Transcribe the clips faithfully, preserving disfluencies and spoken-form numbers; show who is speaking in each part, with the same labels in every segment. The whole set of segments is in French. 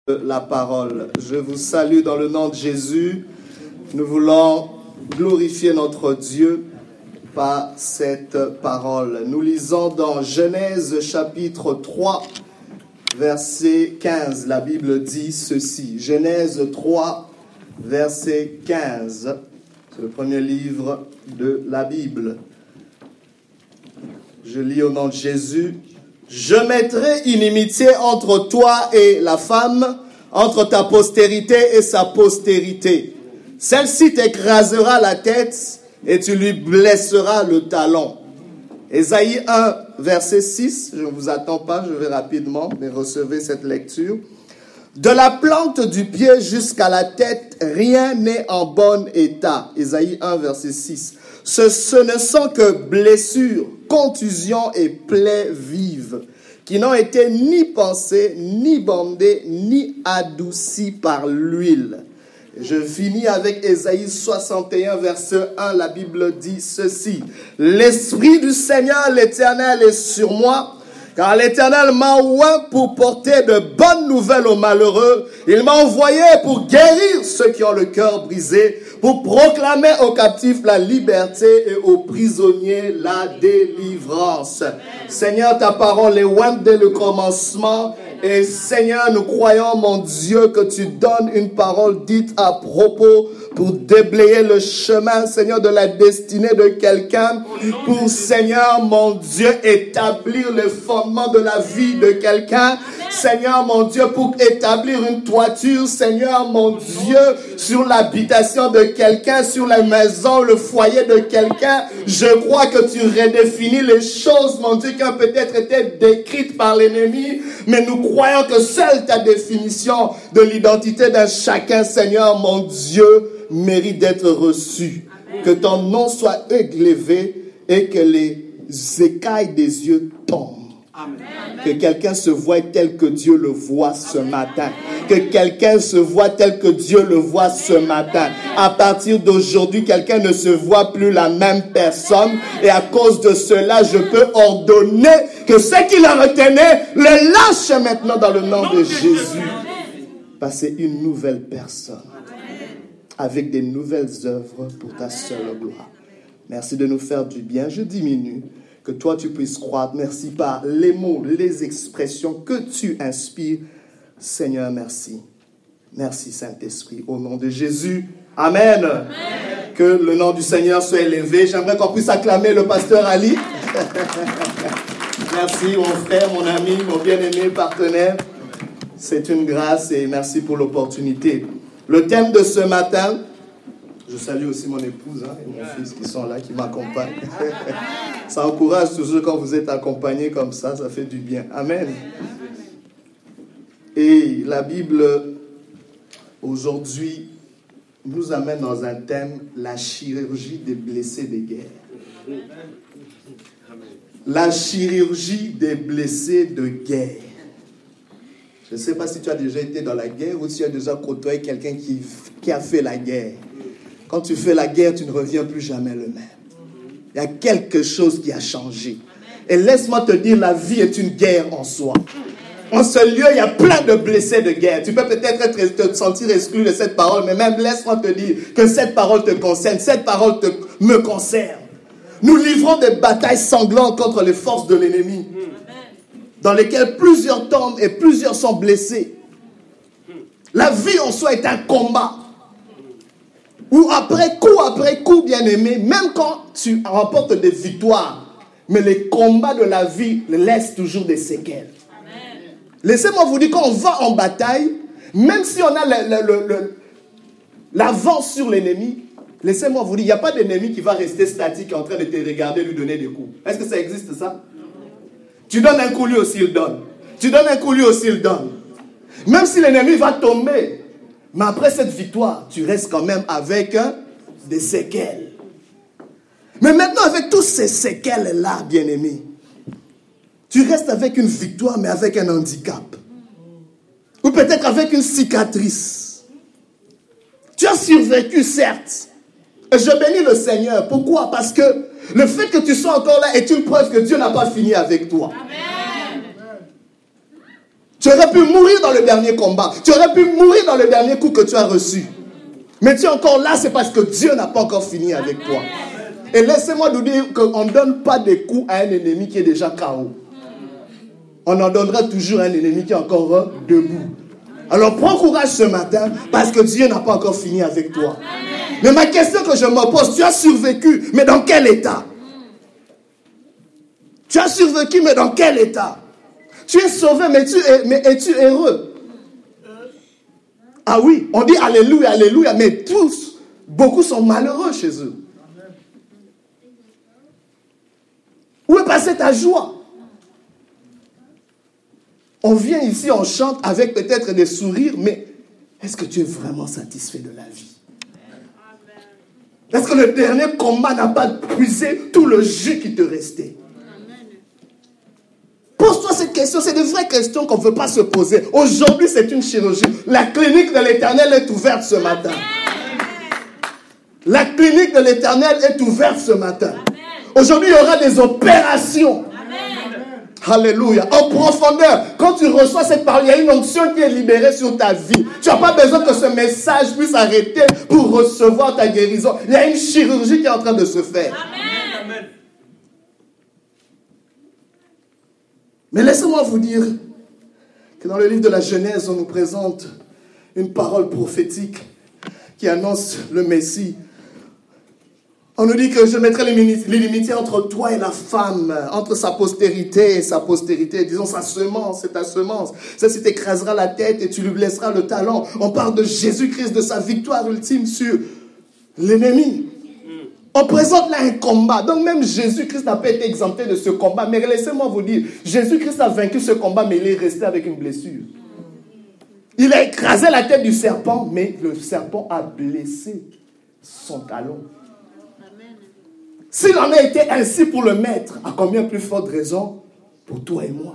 Speaker 1: La parole. Je vous salue dans le nom de Jésus. Nous voulons glorifier notre Dieu par cette parole. Nous lisons dans Genèse chapitre trois, verset quinze. La Bible dit ceci. Genèse trois, verset quinze. C'est le premier livre de la Bible. Je lis au nom de Jésus. Je mettrai inimitié entre toi et la femme, entre ta postérité et sa postérité. Celle-ci t'écrasera la tête et tu lui blesseras le talon. Ésaïe un, verset six. Je ne vous attends pas, je vais rapidement, mais recevez cette lecture. De la plante du pied jusqu'à la tête, rien n'est en bon état. Ésaïe un, verset six. Ce, ce ne sont que blessures, contusions et plaies vives, qui n'ont été ni pansées, ni bandées, ni adoucies par l'huile. Je finis avec Ésaïe soixante et un, verset un. La Bible dit ceci. L'Esprit du Seigneur, l'Éternel, est sur moi, car l'Éternel m'a oint pour porter de bonnes nouvelles aux malheureux. Il m'a envoyé pour guérir ceux qui ont le cœur brisé, pour proclamer aux captifs la liberté et aux prisonniers la délivrance. Amen. Seigneur, ta parole est ointe dès le commencement. Et Seigneur, nous croyons, mon Dieu, que tu donnes une parole dite à propos pour déblayer le chemin, Seigneur, de la destinée de quelqu'un, pour, Seigneur, mon Dieu, établir le fondement de la vie de quelqu'un, Seigneur, mon Dieu, pour établir une toiture, Seigneur, mon Dieu, sur l'habitation de quelqu'un, sur la maison, le foyer de quelqu'un. Je crois que tu redéfinis les choses, mon Dieu, qui ont peut-être été décrites par l'ennemi, mais nous croyons que seule ta définition de l'identité d'un chacun, Seigneur, mon Dieu, mérite d'être reçu. Amen. Que ton nom soit élevé et que les écailles des yeux tombent. Amen. Que quelqu'un se voie tel que Dieu le voit ce matin. Que quelqu'un se voit tel que Dieu le voit ce matin. À partir d'aujourd'hui, quelqu'un ne se voit plus la même personne. Et à cause de cela, je peux ordonner que ceux qui le retenaient le lâchent maintenant dans le nom de Jésus. Passer une nouvelle personne. Avec des nouvelles œuvres pour ta seule gloire. Merci de nous faire du bien. Je diminue. Que toi, tu puisses croître. Merci par les mots, les expressions que tu inspires. Seigneur, merci. Merci, Saint-Esprit. Au nom de Jésus. Amen. Amen. Que le nom du Seigneur soit élevé. J'aimerais qu'on puisse acclamer le pasteur Ali. Merci, mon frère, mon ami, mon bien-aimé partenaire. C'est une grâce et merci pour l'opportunité. Le thème de ce matin, je salue aussi mon épouse hein, et mon fils qui sont là, qui m'accompagnent. Ça encourage toujours quand vous êtes accompagnés comme ça, ça fait du bien. Amen. Et la Bible, aujourd'hui, nous amène dans un thème, la chirurgie des blessés de guerre. La chirurgie des blessés de guerre. Je ne sais pas si tu as déjà été dans la guerre ou si tu as déjà côtoyé quelqu'un qui, qui a fait la guerre. Quand tu fais la guerre, tu ne reviens plus jamais le même. Il y a quelque chose qui a changé. Et laisse-moi te dire, la vie est une guerre en soi. En ce lieu, il y a plein de blessés de guerre. Tu peux peut-être être, te sentir exclu de cette parole, mais même laisse-moi te dire que cette parole te concerne. Cette parole te, me concerne. Nous livrons des batailles sanglantes contre les forces de l'ennemi, dans lesquelles plusieurs tombent et plusieurs sont blessés. La vie en soi est un combat. Où après coup, après coup, bien aimé, même quand tu remportes des victoires, mais les combats de la vie laissent toujours des séquelles. Amen. Laissez-moi vous dire, quand on va en bataille, même si on a le, le, le, l'avance sur l'ennemi, laissez-moi vous dire, il n'y a pas d'ennemi qui va rester statique en train de te regarder, lui donner des coups. Est-ce que ça existe ça? Tu donnes un coup, lui aussi il donne. Tu donnes un coup, lui aussi il donne. Même si l'ennemi va tomber, mais après cette victoire, tu restes quand même avec hein, des séquelles. Mais maintenant, avec tous ces séquelles-là, bien-aimé, tu restes avec une victoire, mais avec un handicap. Ou peut-être avec une cicatrice. Tu as survécu, certes. Et je bénis le Seigneur. Pourquoi? Parce que le fait que tu sois encore là est une preuve que Dieu n'a pas fini avec toi. Amen. Je aurais pu mourir dans le dernier combat. Tu aurais pu mourir dans le dernier coup que tu as reçu. Mais tu es encore là, c'est parce que Dieu n'a pas encore fini avec toi. Et laissez-moi vous dire qu'on ne donne pas des coups à un ennemi qui est déjà K O. On en donnera toujours à un ennemi qui est encore debout. Alors prends courage ce matin parce que Dieu n'a pas encore fini avec toi. Mais ma question que je me pose, tu as survécu, mais dans quel état? Tu as survécu, mais dans quel état? Tu es sauvé, mais, tu es, mais es-tu heureux? Ah oui, on dit alléluia, alléluia, mais tous, beaucoup sont malheureux chez eux. Où est passée ta joie? On vient ici, on chante avec peut-être des sourires, mais est-ce que tu es vraiment satisfait de la vie? Est-ce que le dernier combat n'a pas puisé tout le jus qui te restait? Pose-toi cette question, c'est de vraies questions qu'on ne veut pas se poser. Aujourd'hui, c'est une chirurgie. La clinique de l'Éternel est ouverte ce matin. La clinique de l'Éternel est ouverte ce matin. Aujourd'hui, il y aura des opérations. Alléluia. En profondeur, quand tu reçois cette parole, il y a une onction qui est libérée sur ta vie. Tu n'as pas besoin que ce message puisse arrêter pour recevoir ta guérison. Il y a une chirurgie qui est en train de se faire. Amen. Mais laissez-moi vous dire que dans le livre de la Genèse, on nous présente une parole prophétique qui annonce le Messie. On nous dit que je mettrai l'inimitié entre toi et la femme, entre sa postérité et sa postérité. Disons sa semence, c'est ta semence. Celle-ci t'écrasera la tête et tu lui blesseras le talon. On parle de Jésus-Christ, de sa victoire ultime sur l'ennemi. On présente là un combat. Donc même Jésus-Christ n'a pas été exempté de ce combat. Mais laissez-moi vous dire, Jésus-Christ a vaincu ce combat, mais il est resté avec une blessure. Il a écrasé la tête du serpent, mais le serpent a blessé son talon. S'il en a été ainsi pour le maître, à combien plus forte raison pour toi et moi?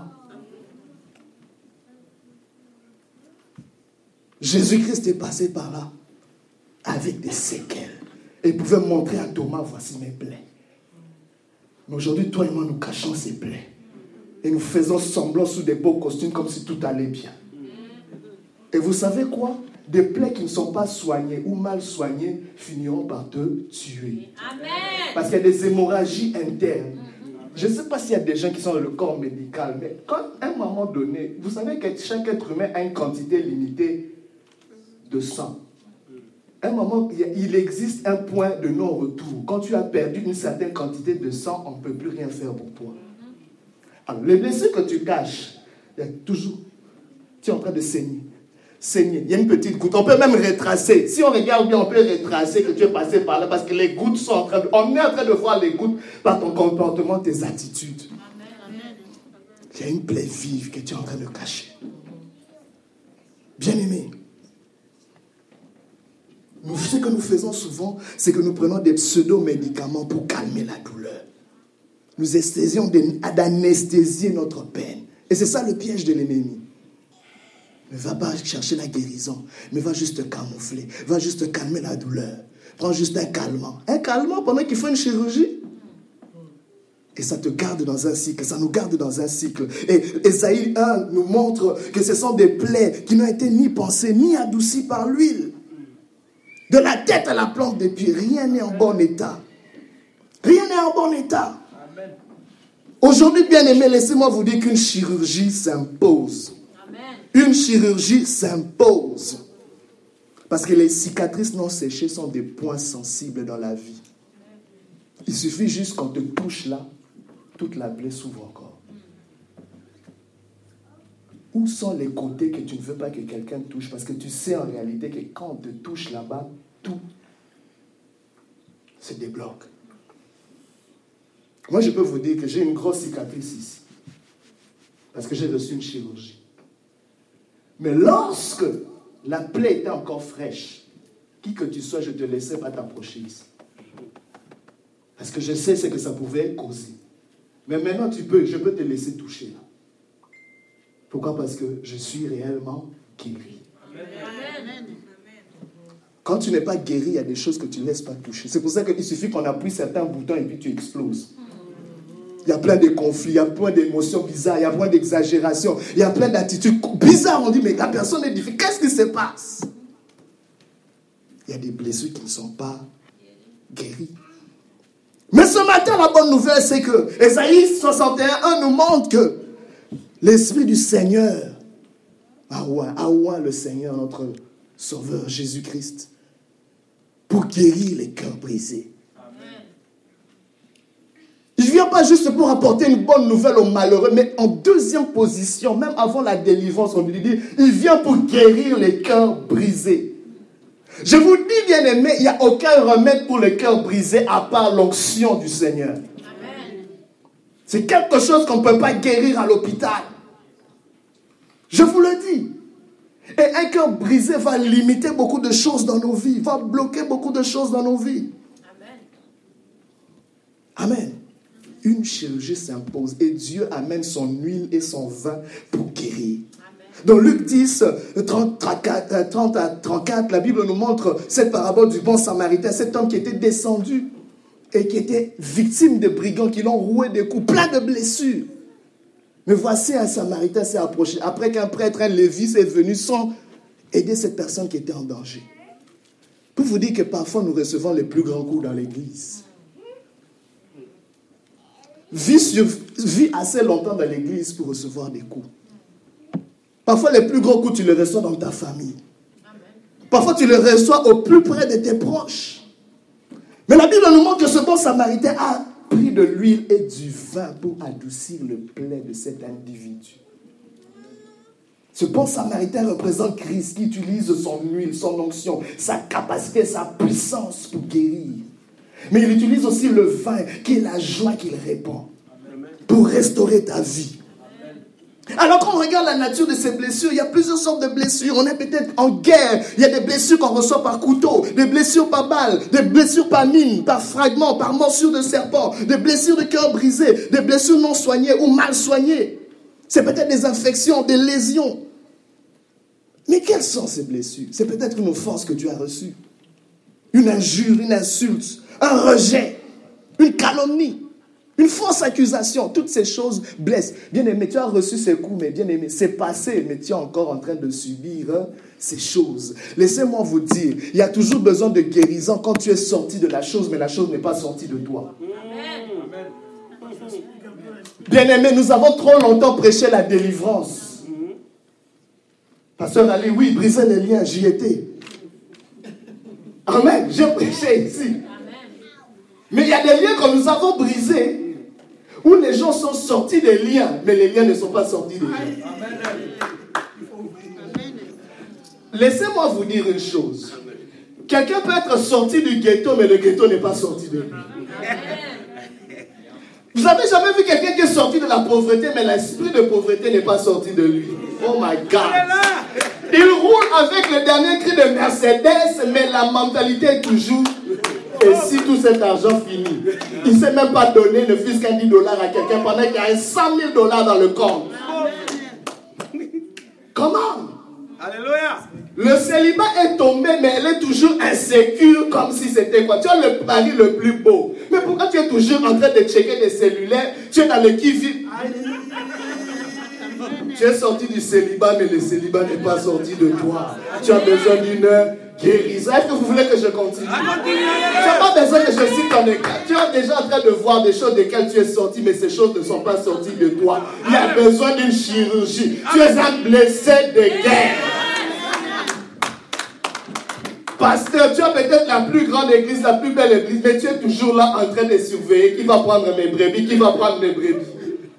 Speaker 1: Jésus-Christ est passé par là avec des séquelles. Et il pouvait montrer à Thomas, voici mes plaies. Mais aujourd'hui, toi et moi, nous cachons ces plaies. Et nous faisons semblant sous des beaux costumes comme si tout allait bien. Et vous savez quoi? Des plaies qui ne sont pas soignées ou mal soignées finiront par te tuer. Amen. Parce qu'il y a des hémorragies internes. Je ne sais pas s'il y a des gens qui sont dans le corps médical, mais quand à un moment donné, vous savez que chaque être humain a une quantité limitée de sang. À un moment, il existe un point de non-retour. Quand tu as perdu une certaine quantité de sang, on ne peut plus rien faire pour toi. Alors, les blessures que tu caches, il y a toujours, tu es en train de saigner. Saigner. Il y a une petite goutte. On peut même retracer. Si on regarde bien, on peut retracer que tu es passé par là parce que les gouttes sont en train de... On est en train de voir les gouttes par ton comportement, tes attitudes. Il y a une plaie vive que tu es en train de cacher. Bien-aimé, nous, ce que nous faisons souvent, c'est que nous prenons des pseudo-médicaments pour calmer la douleur. Nous essayons d'anesthésier notre peine. Et c'est ça le piège de l'ennemi. Ne va pas chercher la guérison, mais va juste te camoufler, va juste te calmer la douleur. Prends juste un calmant. Un calmant pendant qu'il faut une chirurgie. Et ça te garde dans un cycle, ça nous garde dans un cycle. Et Ésaïe un nous montre que ce sont des plaies qui n'ont été ni pensées, ni adoucies par l'huile. De la tête à la plante des pieds, rien n'est en bon état. Rien n'est en bon état. Aujourd'hui, bien-aimés, laissez-moi vous dire qu'une chirurgie s'impose. Une chirurgie s'impose. Parce que les cicatrices non séchées sont des points sensibles dans la vie. Il suffit juste qu'on te touche là, toute la plaie s'ouvre encore. Où sont les côtés que tu ne veux pas que quelqu'un touche? Parce que tu sais en réalité que quand on te touche là-bas, tout se débloque. Moi, je peux vous dire que j'ai une grosse cicatrice ici. Parce que j'ai reçu une chirurgie. Mais lorsque la plaie était encore fraîche, qui que tu sois, je ne te laissais pas t'approcher ici. Parce que je sais ce que ça pouvait causer. Mais maintenant, tu peux, je peux te laisser toucher là. Pourquoi? Parce que je suis réellement guéri. Amen. Quand tu n'es pas guéri, il y a des choses que tu ne laisses pas toucher. C'est pour ça qu'il suffit qu'on appuie certains boutons et puis tu exploses. Il y a plein de conflits, il y a plein d'émotions bizarres, il y a plein d'exagérations, il y a plein d'attitudes bizarres. On dit, mais la personne est difficile. Qu'est-ce qui se passe? Il y a des blessures qui ne sont pas guéries. Mais ce matin, la bonne nouvelle, c'est que Ésaïe soixante et un nous montre que l'Esprit du Seigneur a oint le Seigneur, notre Sauveur Jésus-Christ, pour guérir les cœurs brisés. Il ne vient pas juste pour apporter une bonne nouvelle aux malheureux, mais en deuxième position, même avant la délivrance, on lui dit, il vient pour guérir les cœurs brisés. Je vous dis, bien aimé, il n'y a aucun remède pour les cœurs brisés à part l'onction du Seigneur. Amen. C'est quelque chose qu'on ne peut pas guérir à l'hôpital. Je vous le dis. Et un cœur brisé va limiter beaucoup de choses dans nos vies, va bloquer beaucoup de choses dans nos vies. Amen. Amen. Une chirurgie s'impose et Dieu amène son huile et son vin pour guérir. Dans Luc dix, trente à trente-quatre, la Bible nous montre cette parabole du bon samaritain, cet homme qui était descendu et qui était victime de brigands qui l'ont roué des coups, plein de blessures. Mais voici un samaritain s'est approché, après qu'un prêtre, un lévite, est venu sans aider cette personne qui était en danger. Pour vous dire que parfois nous recevons les plus grands coups dans l'église. Vis, sur, vis assez longtemps dans l'église pour recevoir des coups. Parfois, les plus gros coups, tu les reçois dans ta famille. Parfois, tu les reçois au plus près de tes proches. Mais la Bible nous montre que ce bon samaritain a pris de l'huile et du vin pour adoucir le plaie de cet individu. Ce bon samaritain représente Christ qui utilise son huile, son onction, sa capacité, sa puissance pour guérir. Mais il utilise aussi le vin qui est la joie qu'il répand pour restaurer ta vie. Alors quand on regarde la nature de ces blessures, il y a plusieurs sortes de blessures. On est peut-être en guerre. Il y a des blessures qu'on reçoit par couteau, des blessures par balle, des blessures par mine, par fragment, par morsure de serpent, des blessures de cœur brisé, des blessures non soignées ou mal soignées. C'est peut-être des infections, des lésions. Mais quelles sont ces blessures? C'est peut-être une offense que tu as reçue. Une injure, une insulte, un rejet, une calomnie. Une fausse accusation, toutes ces choses blessent. Bien-aimé, tu as reçu ces coups, mais bien-aimé, c'est passé, mais tu es encore en train de subir hein, ces choses. Laissez-moi vous dire, il y a toujours besoin de guérison quand tu es sorti de la chose, mais la chose n'est pas sortie de toi. Amen. Bien-aimé, nous avons trop longtemps prêché la délivrance. Pasteur Ali, oui, briser les liens, j'y étais. Amen, j'ai prêché ici. Mais il y a des liens que nous avons brisés, où les gens sont sortis des liens, mais les liens ne sont pas sortis des liens. Laissez-moi vous dire une chose. Quelqu'un peut être sorti du ghetto, mais le ghetto n'est pas sorti de lui. Vous n'avez jamais vu quelqu'un qui est sorti de la pauvreté, mais l'esprit de pauvreté n'est pas sorti de lui. Oh my God. Il roule avec le dernier cri de Mercedes, mais la mentalité est toujours... Et si tout cet argent finit, il ne sait même pas donner ne fût-ce qu'un dix dollars à quelqu'un pendant qu'il y a cent mille dollars dans le compte. Comment? Alléluia. Le célibat est tombé, mais elle est toujours insécure comme si c'était quoi? Tu as le mari le plus beau. Mais pourquoi tu es toujours en train de checker des cellulaires? Tu es dans le qui-vive. Tu es sorti du célibat, mais le célibat n'est pas sorti de toi. Tu as besoin d'une guérison. Est-ce que vous voulez que je continue? Tu n'as pas besoin que je cite ton écart. Tu es déjà en train de voir des choses desquelles tu es sorti, mais ces choses ne sont pas sorties de toi. Il y a besoin d'une chirurgie. Tu es un blessé de guerre. Pasteur, tu as peut-être la plus grande église, la plus belle église, mais tu es toujours là en train de surveiller qui va prendre mes brebis, qui va prendre mes brebis.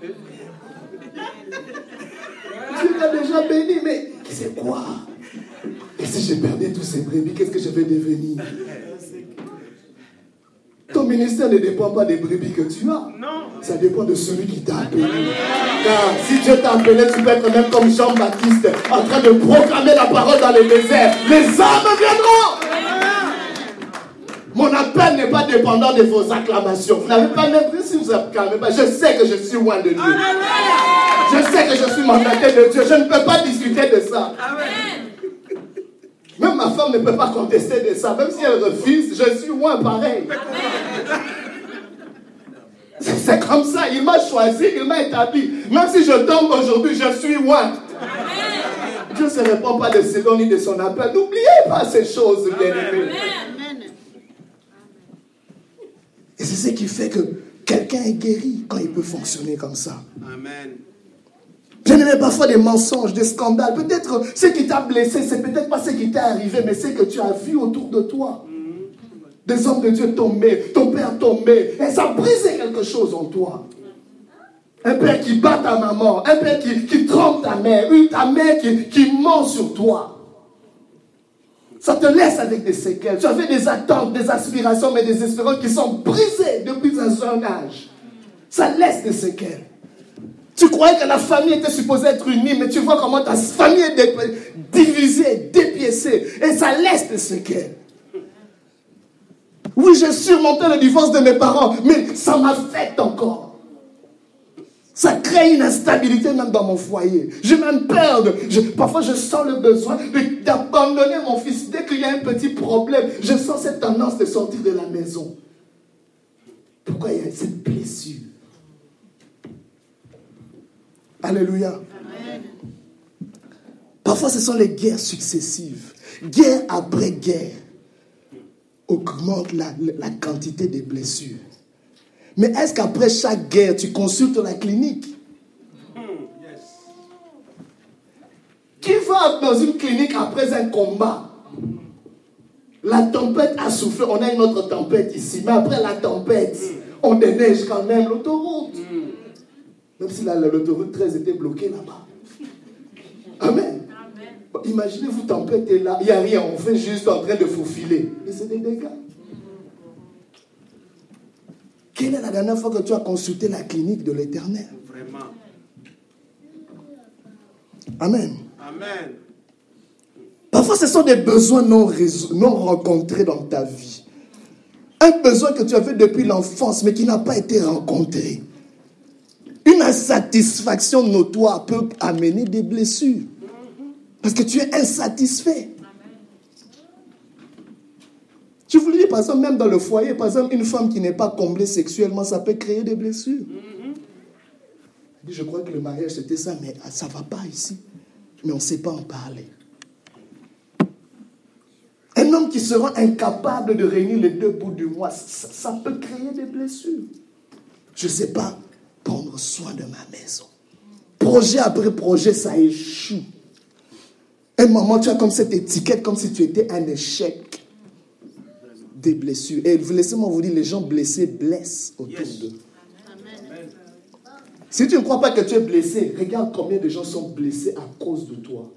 Speaker 1: Tu l'as déjà béni, mais c'est quoi? Et si je perdais tous ces brebis, qu'est-ce que je vais devenir? Ton ministère ne dépend pas des brebis que tu as. Non. Ça dépend de celui qui t'a appelé. Car si Dieu t'a appelé, tu peux être même comme Jean-Baptiste, en train de proclamer la parole dans les déserts. Les âmes viendront. Mon appel n'est pas dépendant de vos acclamations. Vous n'avez pas même si vous acclamez pas. Je sais que je suis loin de Dieu. Je sais que je suis mandaté de Dieu. Je ne peux pas discuter de ça. Amen. Même ma femme ne peut pas contester de ça. Même si elle refuse, je suis loin pareil. C'est c'est comme ça. Il m'a choisi, il m'a établi. Même si je tombe aujourd'hui, je suis what? Dieu ne se répond pas de ses dons ni de son appel. N'oubliez pas ces choses, bien-aimés. Et c'est ce qui fait que quelqu'un est guéri quand il peut fonctionner comme ça.
Speaker 2: Amen.
Speaker 1: Bien-aimé, parfois des mensonges, des scandales. Peut-être ce qui t'a blessé, c'est peut-être pas ce qui t'est arrivé, mais c'est que tu as vu autour de toi. Des hommes de Dieu tombés, ton père tombé, et ça a brisé quelque chose en toi. Un père qui bat ta maman, un père qui, qui trompe ta mère, une ta mère qui, qui ment sur toi. Ça te laisse avec des séquelles. Tu avais des attentes, des aspirations, mais des espérances qui sont brisées depuis un jeune âge. Ça laisse des séquelles. Tu croyais que la famille était supposée être unie, mais tu vois comment ta famille est divisée, dépiécée, et ça laisse des séquelles. Oui, j'ai surmonté le divorce de mes parents, mais ça m'affecte encore. Ça crée une instabilité même dans mon foyer. J'ai même peur. De, je, parfois, je sens le besoin de, d'abandonner mon fils. Dès qu'il y a un petit problème, je sens cette tendance de sortir de la maison. Pourquoi il y a cette blessure? Alléluia. Amen. Parfois, ce sont les guerres successives. Guerre après guerre augmente la, la quantité des blessures. Mais est-ce qu'après chaque guerre, tu consultes la clinique? Yes. Qui va dans une clinique après un combat? La tempête a soufflé, on a une autre tempête ici, mais après la tempête, on déneige quand même l'autoroute. Même si la, l'autoroute treize était bloquée là-bas. Amen. Bon, imaginez-vous, tempête est là, il n'y a rien, on fait juste en train de faufiler. Mais c'est des dégâts. Quelle est la dernière fois que tu as consulté la clinique de l'Éternel?
Speaker 2: Vraiment.
Speaker 1: Amen.
Speaker 2: Amen.
Speaker 1: Parfois, ce sont des besoins non, résol- non rencontrés dans ta vie. Un besoin que tu avais depuis l'enfance, mais qui n'a pas été rencontré. Une insatisfaction notoire peut amener des blessures. Parce que tu es insatisfait. Je vous le dis, par exemple, même dans le foyer, par exemple, une femme qui n'est pas comblée sexuellement, ça peut créer des blessures. Mm-hmm. Je crois que le mariage, c'était ça, mais ça ne va pas ici. Mais on ne sait pas en parler. Un homme qui sera incapable de réunir les deux bouts du mois, ça, ça peut créer des blessures. Je ne sais pas prendre soin de ma maison. Projet après projet, ça échoue. Un moment, tu as comme cette étiquette, comme si tu étais un échec. Des blessures. Et laissez-moi vous dire, les gens blessés blessent autour yes. d'eux. Amen. Si tu ne crois pas que tu es blessé, regarde combien de gens sont blessés à cause de toi.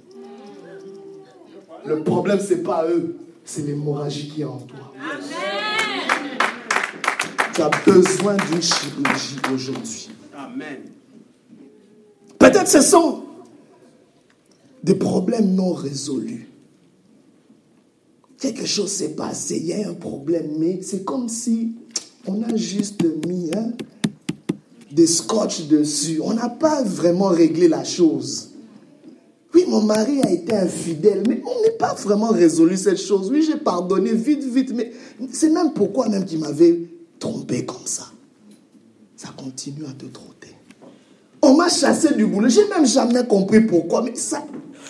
Speaker 1: Le problème, ce n'est pas eux, c'est l'hémorragie qui est en toi. Amen. Tu as besoin d'une chirurgie aujourd'hui. Amen. Peut-être ce sont des problèmes non résolus. Quelque chose s'est passé, il y a un problème, mais c'est comme si on a juste mis hein, des scotch dessus. On n'a pas vraiment réglé la chose. Oui, mon mari a été infidèle, mais on n'est pas vraiment résolu cette chose. Oui, j'ai pardonné vite, vite, mais c'est même pourquoi même qu'il m'avait trompé comme ça. Ça continue à te trotter. On m'a chassé du boulot, j'ai même jamais compris pourquoi, mais ça,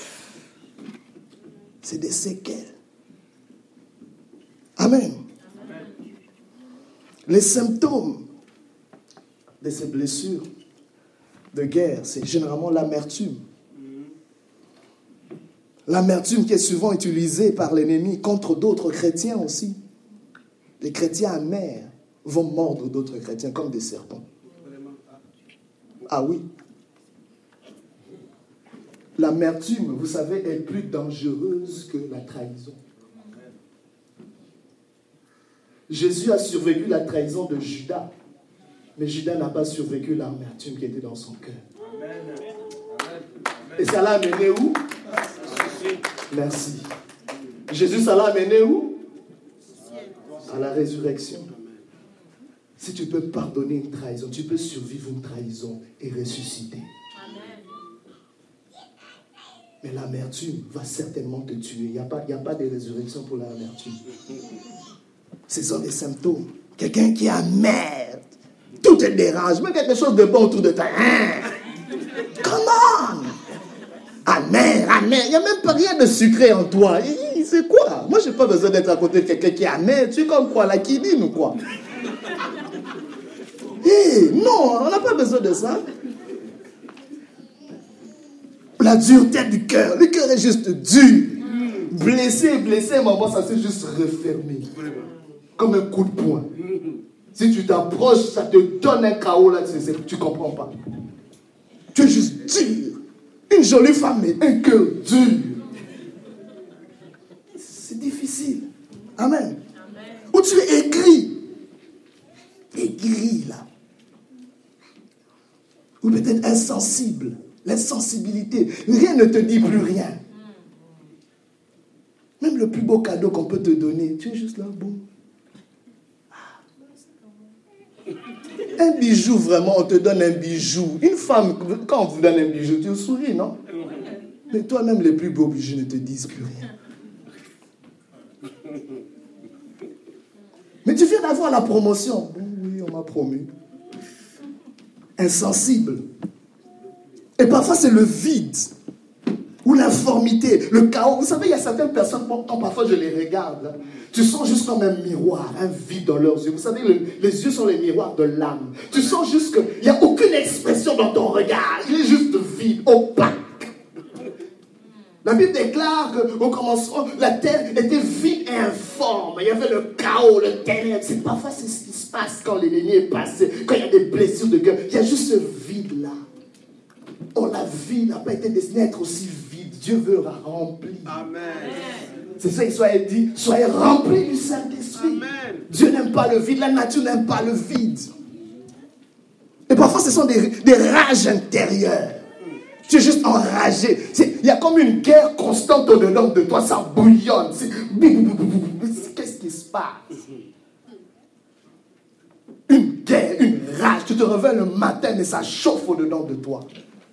Speaker 1: c'est des séquelles. Amen. Amen. Les symptômes de ces blessures de guerre, c'est généralement l'amertume. L'amertume qui est souvent utilisée par l'ennemi contre d'autres chrétiens aussi. Les chrétiens amers vont mordre d'autres chrétiens comme des serpents. Ah oui. L'amertume, vous savez, est plus dangereuse que la trahison. Jésus a survécu la trahison de Judas, mais Judas n'a pas survécu l'amertume qui était dans son cœur. Et ça l'a amené où? Merci. Jésus, ça l'a amené où? À la résurrection. Si tu peux pardonner une trahison, tu peux survivre une trahison et ressusciter. Mais l'amertume va certainement te tuer. Il n'y a pas, il n'y a pas de résurrection pour l'amertume. Ce sont des symptômes. Quelqu'un qui est amer. Tout te dérange. Même quelque chose de bon autour de toi. Hein? Come on! Amer, amer. Il n'y a même pas rien de sucré en toi. C'est quoi? Moi, je n'ai pas besoin d'être à côté de quelqu'un qui est amer. Tu es comme quoi? La kidine ou quoi? Hey, non, on n'a pas besoin de ça. La dureté du cœur. Le cœur est juste dur. Blessé, blessé, maman, ça s'est juste refermé. Comme un coup de poing. Si tu t'approches, ça te donne un chaos là, tu ne comprends pas. Tu es juste dur. Une jolie femme, mais un cœur dur. C'est difficile. Amen. Amen. Ou tu es aigri. Aigri là. Ou peut-être insensible. L'insensibilité. Rien ne te dit plus rien. Même le plus beau cadeau qu'on peut te donner, tu es juste là, bon. Un bijou, vraiment, on te donne un bijou. Une femme, quand on vous donne un bijou, tu souris, non? Mais toi-même, les plus beaux bijoux ne te disent plus rien. Mais tu viens d'avoir la promotion. Bon, oui, on m'a promu. Insensible. Et parfois, c'est le vide. Ou l'informité, le chaos. Vous savez, il y a certaines personnes, quand parfois je les regarde, là, tu sens juste comme un miroir, un vide dans leurs yeux. Vous savez, le, les yeux sont les miroirs de l'âme. Tu sens juste qu'il n'y a aucune expression dans ton regard. Il est juste vide, opaque. La Bible déclare qu'au commencement, la terre était vide et informe. Il y avait le chaos, le ténèbre. C'est parfois c'est ce qui se passe quand l'ennemi est passé, quand il y a des blessures de cœur. Il y a juste ce vide-là. Oh, la vie n'a pas été destinée à être aussi vide. Dieu veut la remplir. Amen. C'est ça qu'il soit dit. Soyez remplis du Saint-Esprit. Amen. Dieu n'aime pas le vide. La nature n'aime pas le vide. Et parfois, ce sont des, des rages intérieures. Tu es juste enragé. Il y a comme une guerre constante au-dedans de toi. Ça bouillonne. Qu'est-ce qui se passe? Une guerre, une rage. Tu te réveilles le matin, mais ça chauffe au-dedans de toi.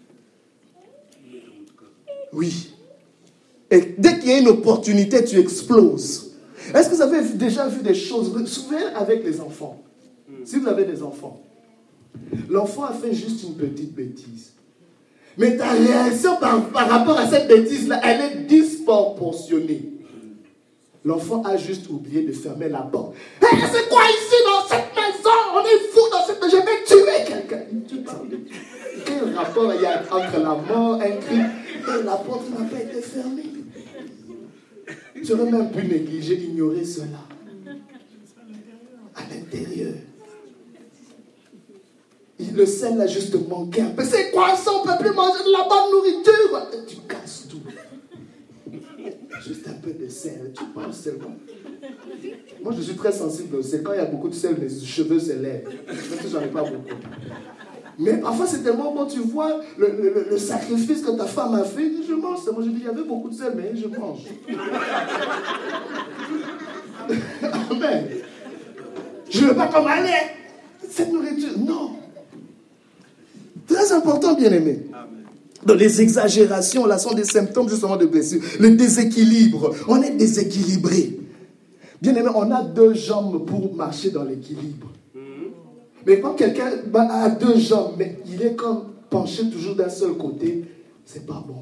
Speaker 1: Oui. Et dès qu'il y a une opportunité, tu exploses. Est-ce que vous avez déjà vu des choses? Vous vous souvenez avec les enfants? Si vous avez des enfants, l'enfant a fait juste une petite bêtise. Mais ta réaction par, par rapport à cette bêtise-là, elle est disproportionnée. L'enfant a juste oublié de fermer la porte. Hey, c'est quoi ici dans cette maison? On est fou dans cette maison. Je vais tuer quelqu'un. Tu parles de... Quel rapport il y a entre la mort, un cri, et la porte n'a pas été fermée? Tu aurais même pu négliger, ignorer cela. À l'intérieur. Le sel a juste manqué un peu. C'est quoi ça? On ne peut plus manger de la bonne nourriture. Tu casses tout. Juste un peu de sel. Tu parles seulement. Moi, je suis très sensible au sel. Quand il y a beaucoup de sel, mes cheveux se lèvent. Même si j'en ai pas beaucoup. Mais parfois, c'est tellement bon. Tu vois le, le, le sacrifice que ta femme a fait. Je mange. Moi, je dis, il y avait beaucoup de sel, mais je mange. Amen. Je ne veux pas comme aller. Cette nourriture, non. Très important, bien-aimé. Donc les exagérations, là, sont des symptômes justement de blessure. Le déséquilibre. On est déséquilibré. Bien-aimé, on a deux jambes pour marcher dans l'équilibre. Mais quand quelqu'un a deux jambes, mais il est comme penché toujours d'un seul côté, c'est pas bon.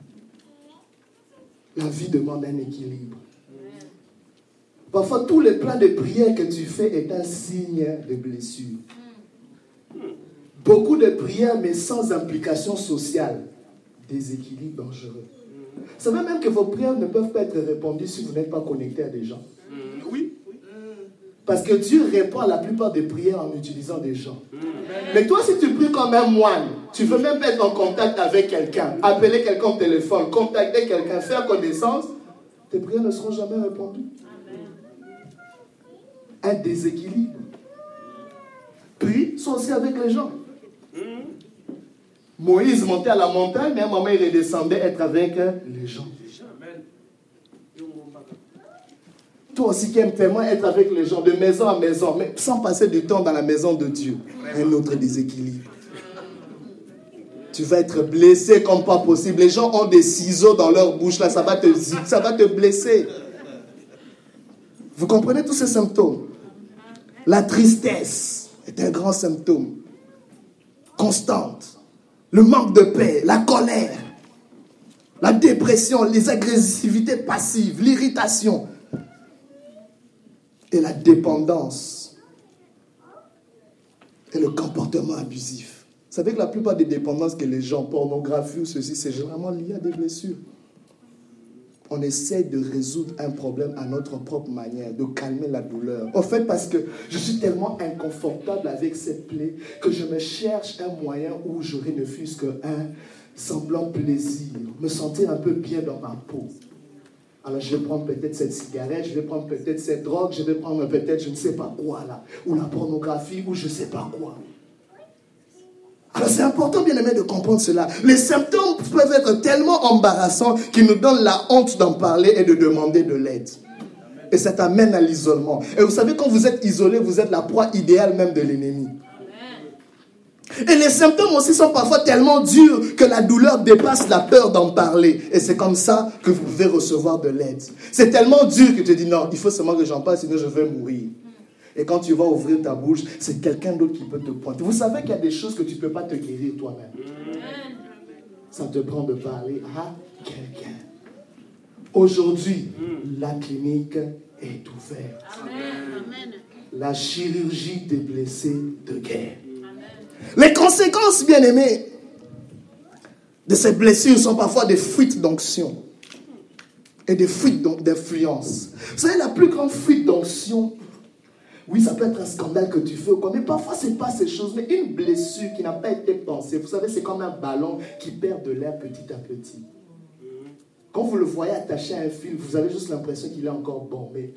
Speaker 1: La vie demande un équilibre. Parfois, tous les plans de prière que tu fais est un signe de blessure. Beaucoup de prières, mais sans implication sociale. Déséquilibre dangereux. Vous savez même que vos prières ne peuvent pas être répondues si vous n'êtes pas connecté à des gens. Oui. Parce que Dieu répond à la plupart des prières en utilisant des gens. Mais toi, si tu pries comme un moine, tu veux même être en contact avec quelqu'un, appeler quelqu'un au téléphone, contacter quelqu'un, faire connaissance, tes prières ne seront jamais répondues. Un déséquilibre. Prie, sois aussi avec les gens. Moïse montait à la montagne, mais à un moment il redescendait être avec les gens. Toi aussi qui aimes tellement être avec les gens, de maison à maison, mais sans passer du temps dans la maison de Dieu. Un autre déséquilibre. Tu vas être blessé comme pas possible. Les gens ont des ciseaux dans leur bouche, là, ça va te, ça va te blesser. Vous comprenez tous ces symptômes? La tristesse. est un grand symptôme. Constante. Le manque de paix, la colère, la dépression, les agressivités passives, l'irritation et la dépendance et le comportement abusif. Vous savez que la plupart des dépendances que les gens, pornographie ou ceci, c'est généralement lié à des blessures. On essaie de résoudre un problème à notre propre manière, de calmer la douleur. En fait, parce que je suis tellement inconfortable avec cette plaie que je me cherche un moyen où j'aurai ne fût-ce qu'un semblant plaisir, me sentir un peu bien dans ma peau. Alors je vais prendre peut-être cette cigarette, je vais prendre peut-être cette drogue, je vais prendre peut-être je ne sais pas quoi là, ou la pornographie, ou je ne sais pas quoi. Alors c'est important, bien aimé, de comprendre cela. Les symptômes peuvent être tellement embarrassants qu'ils nous donnent la honte d'en parler et de demander de l'aide. Et ça t'amène à l'isolement. Et vous savez, quand vous êtes isolé, vous êtes la proie idéale même de l'ennemi. Et les symptômes aussi sont parfois tellement durs que la douleur dépasse la peur d'en parler. Et c'est comme ça que vous pouvez recevoir de l'aide. C'est tellement dur que tu te dis non, il faut seulement que j'en parle, sinon je vais mourir. Et quand tu vas ouvrir ta bouche, c'est quelqu'un d'autre qui peut te pointer. Vous savez qu'il y a des choses que tu ne peux pas te guérir toi-même. Ça te prend de parler à quelqu'un. Aujourd'hui, la clinique est ouverte. Amen. La chirurgie des blessés de guerre. Les conséquences, bien aimés, de ces blessures sont parfois des fuites d'onction et des fuites d'influence. Vous savez, la plus grande fuite d'onction, oui, ça peut être un scandale que tu fais ou quoi, mais parfois ce n'est pas ces choses, mais une blessure qui n'a pas été pensée. Vous savez, c'est comme un ballon qui perd de l'air petit à petit. Quand vous le voyez attaché à un fil, vous avez juste l'impression qu'il est encore bon, mais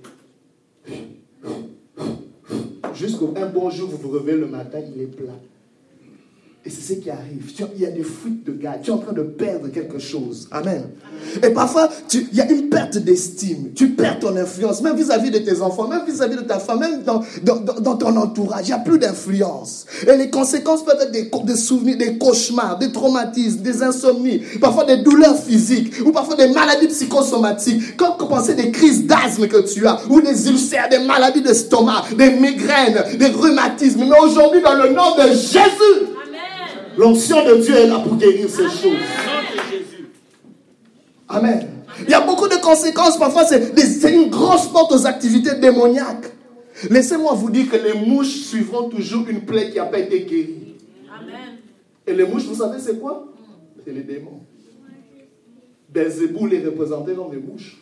Speaker 1: jusqu'au un bon jour, vous vous réveillez le matin, il est plat. Et c'est ce qui arrive. Il y a des fuites de gaz. Tu es en train de perdre quelque chose. Amen. Et parfois, tu, il y a une perte d'estime. Tu perds ton influence, même vis-à-vis de tes enfants, même vis-à-vis de ta femme, même dans, dans, dans ton entourage. Il n'y a plus d'influence. Et les conséquences peuvent être des, des souvenirs, des cauchemars, des traumatismes, des insomnies, parfois des douleurs physiques, ou parfois des maladies psychosomatiques. Comme penser des crises d'asthme que tu as, ou des ulcères, des maladies d'estomac, des migraines, des rhumatismes. Mais aujourd'hui, dans le nom de Jésus, l'onction de Dieu est là pour guérir ces Amen. Choses. Amen. Il y a beaucoup de conséquences. Parfois, c'est, c'est une grosse porte aux activités démoniaques. Laissez-moi vous dire que les mouches suivront toujours une plaie qui n'a pas été guérie. Amen. Et les mouches, vous savez, c'est quoi? C'est les démons. Belzéboul les représentait comme des mouches.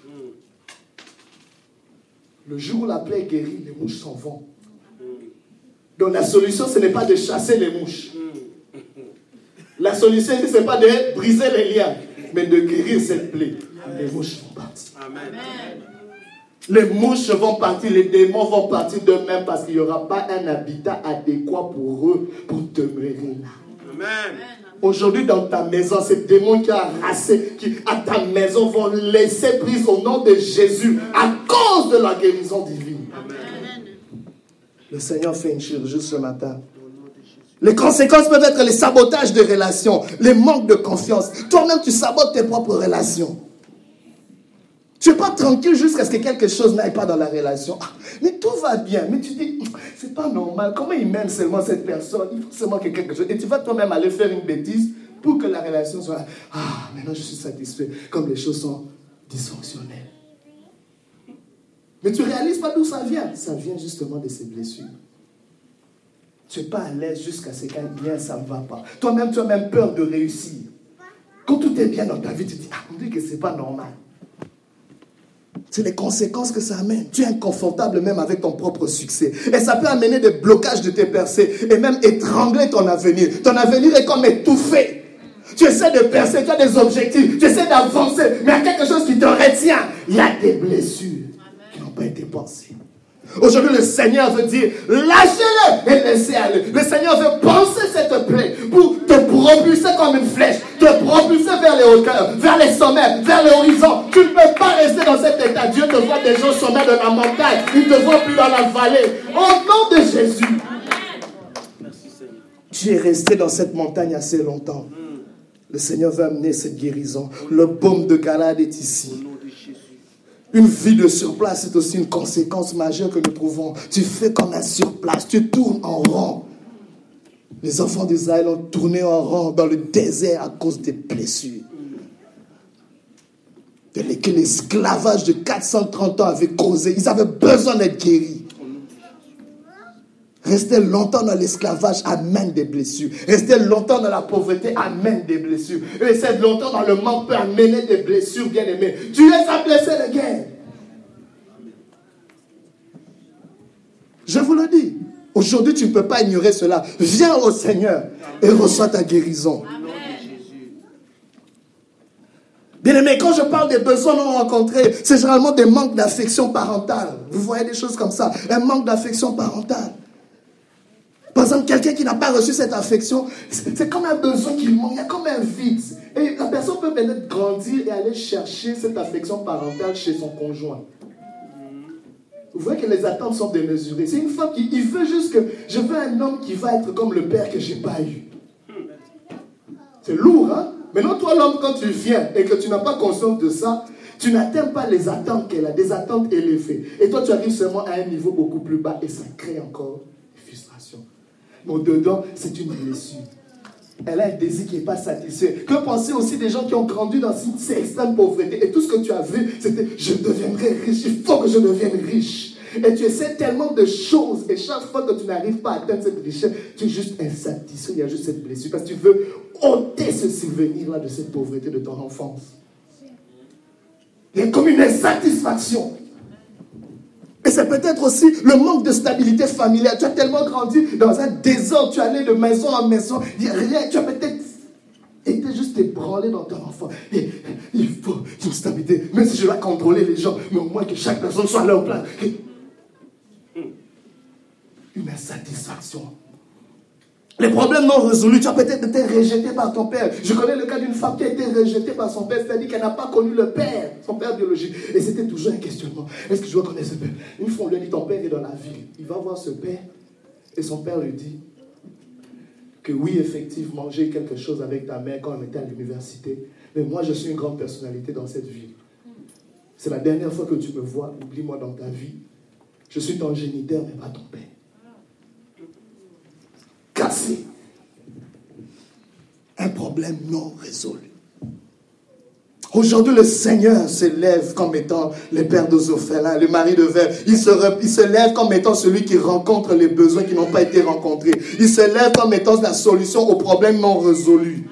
Speaker 1: Le jour où la plaie est guérie, les mouches s'en vont. Donc la solution, ce n'est pas de chasser les mouches. La solution, ce n'est pas de briser les liens, mais de guérir cette plaie. Les mouches vont partir. Amen. Les mouches vont partir, les démons vont partir d'eux-mêmes parce qu'il n'y aura pas un habitat adéquat pour eux, pour demeurer là. Amen. Aujourd'hui, dans ta maison, ces démons qui ont harassé, qui à ta maison vont laisser prise au nom de Jésus à cause de la guérison divine. Amen. Le Seigneur fait une chirurgie ce matin. Les conséquences peuvent être les sabotages de relations, les manques de confiance. Toi-même, tu sabotes tes propres relations. Tu n'es pas tranquille jusqu'à ce que quelque chose n'aille pas dans la relation. Ah, mais tout va bien. Mais tu dis, c'est pas normal. Comment il m'aime seulement cette personne? Il faut seulement que quelque chose. Et tu vas toi-même aller faire une bêtise pour que la relation soit... Ah, maintenant je suis satisfait. Comme les choses sont dysfonctionnelles. Mais tu ne réalises pas d'où ça vient. Ça vient justement de ces blessures. Tu n'es pas à l'aise jusqu'à ce qu'un bien, ça ne va pas. Toi-même, tu as même peur de réussir. Quand tout est bien dans ta vie, tu te dis, ah, on dit que ce n'est pas normal. C'est les conséquences que ça amène. Tu es inconfortable même avec ton propre succès. Et ça peut amener des blocages de tes percées et même étrangler ton avenir. Ton avenir est comme étouffé. Tu essaies de percer, tu as des objectifs, tu essaies d'avancer, mais il y a quelque chose qui te retient. Il y a des blessures qui n'ont pas été pensées. Aujourd'hui, le Seigneur veut dire, lâchez-le et laissez aller. Le Seigneur veut penser cette plaie pour te propulser comme une flèche, te propulser vers les hauteurs, vers les sommets, vers l'horizon. Tu ne peux pas rester dans cet état. Dieu te voit déjà au sommet de la montagne. Il ne te voit plus dans la vallée. Au nom de Jésus. Merci, Seigneur. Tu es resté dans cette montagne assez longtemps. Le Seigneur veut amener cette guérison. Le baume de Galade est ici. Une vie de surplace, c'est aussi une conséquence majeure que nous trouvons. Tu fais comme un surplace, tu tournes en rond. Les enfants d'Israël ont tourné en rond dans le désert à cause des blessures. Que l'esclavage de quatre cent trente ans avait causé. Ils avaient besoin d'être guéris. Rester longtemps dans l'esclavage amène des blessures. Rester longtemps dans la pauvreté amène des blessures. Rester longtemps dans le manque peut amener des blessures, bien-aimés. Tu es un blessé de guerre. Je vous le dis. Aujourd'hui, tu ne peux pas ignorer cela. Viens au Seigneur et reçois ta guérison. Bien-aimés, quand je parle des besoins non rencontrés, c'est généralement des manques d'affection parentale. Vous voyez des choses comme ça. Un manque d'affection parentale. Par exemple, quelqu'un qui n'a pas reçu cette affection, c'est comme un besoin qui manque, il y a comme un vide. Et la personne peut peut-être grandir et aller chercher cette affection parentale chez son conjoint. Vous voyez que les attentes sont démesurées. C'est une femme qui il veut juste que je veux un homme qui va être comme le père que je n'ai pas eu. C'est lourd, hein? Maintenant, toi, l'homme, quand tu viens et que tu n'as pas conscience de ça, tu n'atteins pas les attentes qu'elle a, des attentes élevées. Et toi, tu arrives seulement à un niveau beaucoup plus bas et ça crée encore des frustrations. Mais dedans, c'est une blessure. Elle a un désir qui n'est pas satisfait. Que penser aussi des gens qui ont grandi dans cette extrême pauvreté et tout ce que tu as vu, c'était « je deviendrai riche, il faut que je devienne riche ». Et tu essaies tellement de choses et chaque fois que tu n'arrives pas à atteindre cette richesse, tu es juste insatisfait, il y a juste cette blessure parce que tu veux ôter ce souvenir-là de cette pauvreté de ton enfance. Il y a comme une insatisfaction. Et c'est peut-être aussi le manque de stabilité familiale. Tu as tellement grandi dans un désordre, tu es allé de maison en maison, il n'y a rien, tu as peut-être été juste ébranlé dans ton enfant. Et il faut une stabilité, même si je dois contrôler les gens, mais au moins que chaque personne soit à leur place. Une insatisfaction. Les problèmes non résolus, tu as peut-être été rejeté par ton père. Je connais le cas d'une femme qui a été rejetée par son père, c'est-à-dire qu'elle n'a pas connu le père, son père biologique. Et c'était toujours un questionnement. Est-ce que je dois connaître ce père? Une fois, on lui a dit, ton père est dans la ville. Il va voir ce père. Et son père lui dit que oui, effectivement, j'ai eu quelque chose avec ta mère quand on était à l'université. Mais moi, je suis une grande personnalité dans cette ville. C'est la dernière fois que tu me vois, oublie-moi dans ta vie. Je suis ton géniteur, mais pas ton père. Cassé. Un problème non résolu. Aujourd'hui, le Seigneur s'élève comme étant le père des orphelins, le mari de veuve. Il se, il se lève comme étant celui qui rencontre les besoins qui n'ont pas été rencontrés. Il se lève comme étant la solution aux problèmes non résolus.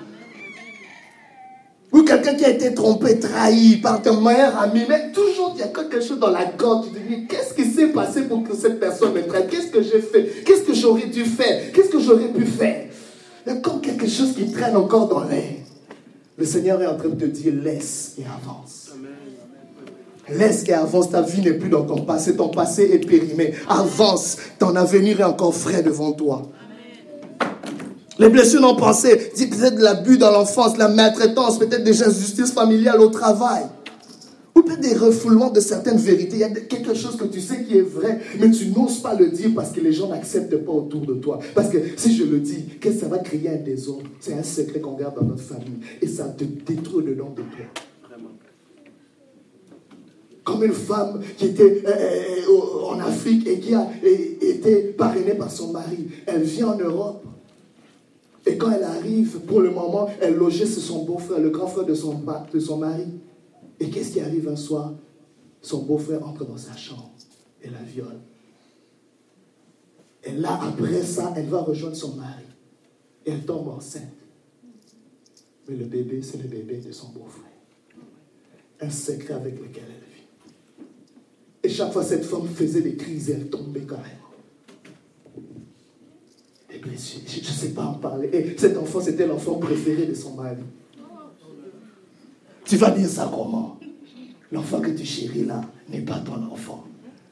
Speaker 1: Ou quelqu'un qui a été trompé, trahi par ton meilleur ami, mais toujours il y a quelque chose dans la gorge. Tu te dis, qu'est-ce qui s'est passé pour que cette personne me traite? Qu'est-ce que j'ai fait? Qu'est-ce que j'aurais dû faire? Qu'est-ce que j'aurais pu faire? Il y a comme quelque chose qui traîne encore dans l'air. Le Seigneur est en train de te dire, laisse et avance. Laisse et avance, ta vie n'est plus dans ton passé, ton passé est périmé. Avance, ton avenir est encore frais devant toi. Les blessures non pensées, peut-être de l'abus dans l'enfance, la maltraitance, peut-être des injustices familiales au travail. Ou peut-être des refoulements de certaines vérités. Il y a quelque chose que tu sais qui est vrai, mais tu n'oses pas le dire parce que les gens n'acceptent pas autour de toi. Parce que si je le dis, qu'est-ce que ça va créer un désordre? C'est un secret qu'on garde dans notre famille. Et ça te détruit le nom de toi. Comme une femme qui était euh, en Afrique et qui a été parrainée par son mari. Elle vient en Europe. Et quand elle arrive, pour le moment, elle logeait sur son beau-frère, le grand frère de son, de son mari. Et qu'est-ce qui arrive un soir? Son beau-frère entre dans sa chambre et la viole. Et là, après ça, elle va rejoindre son mari. Et elle tombe enceinte. Mais le bébé, c'est le bébé de son beau-frère. Un secret avec lequel elle vit. Et chaque fois, cette femme faisait des crises et elle tombait carrément. Des blessures. Je ne sais pas en parler. Et cet enfant, c'était l'enfant préféré de son mari. Tu vas dire ça comment? L'enfant que tu chéris là n'est pas ton enfant.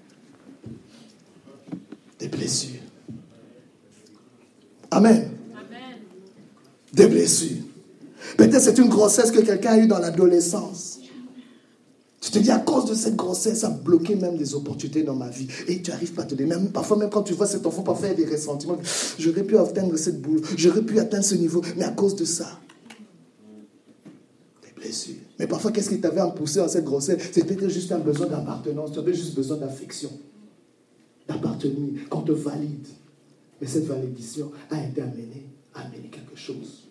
Speaker 1: Des blessures. Amen. Amen. Des blessures. Peut-être c'est une grossesse que quelqu'un a eue dans l'adolescence. Tu te dis, à cause de cette grossesse, ça a bloqué même des opportunités dans ma vie. Et tu n'arrives pas à te dire, même, parfois même quand tu vois cet enfant, parfois il y a des ressentiments. J'aurais pu atteindre cette boule, j'aurais pu atteindre ce niveau, mais à cause de ça, des blessures. Mais parfois, qu'est-ce qui t'avait poussé dans cette grossesse? C'était peut-être juste un besoin d'appartenance. Tu avais juste besoin d'affection, d'appartenir, qu'on te valide. Mais cette validation a été amenée à amener quelque chose.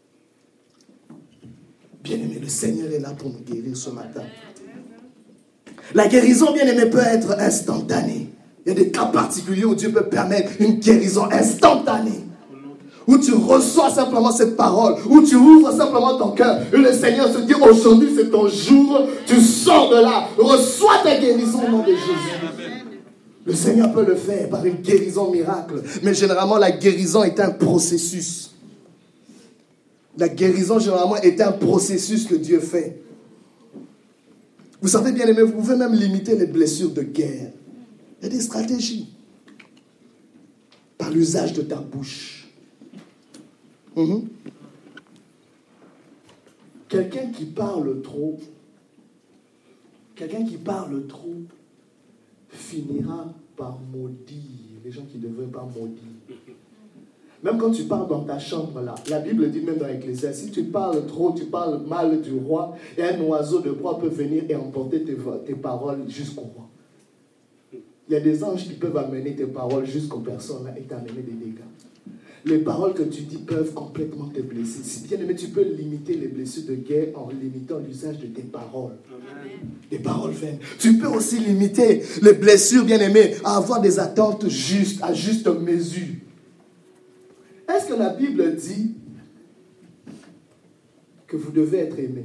Speaker 1: Bien-aimé, le Seigneur est là pour nous guérir ce matin. La guérison, bien-aimé, peut être instantanée. Il y a des cas particuliers où Dieu peut permettre une guérison instantanée. Où tu reçois simplement cette parole, où tu ouvres simplement ton cœur, et le Seigneur se dit, aujourd'hui c'est ton jour, tu sors de là, reçois ta guérison au nom de Jésus. Le Seigneur peut le faire par une guérison miracle, mais généralement la guérison est un processus. La guérison généralement est un processus que Dieu fait. Vous savez bien aimé, vous pouvez même limiter les blessures de guerre. Il y a des stratégies. Par l'usage de ta bouche. Mm-hmm. Quelqu'un qui parle trop, quelqu'un qui parle trop, finira par maudire les gens qui ne devraient pas maudire. Même quand tu parles dans ta chambre là, la Bible dit même dans l'Ecclésiaste, si tu parles trop, tu parles mal du roi, et un oiseau de proie peut venir et emporter tes, tes paroles jusqu'au roi. Il y a des anges qui peuvent amener tes paroles jusqu'aux personnes là, et t'amener des dégâts. Les paroles que tu dis peuvent complètement te blesser. Si bien aimé, tu peux limiter les blessures de guerre en limitant l'usage de tes paroles. Amen. Des paroles vaines. Tu peux aussi limiter les blessures, bien aimé, à avoir des attentes justes, à juste mesure. Est-ce que la Bible dit que vous devez être aimé?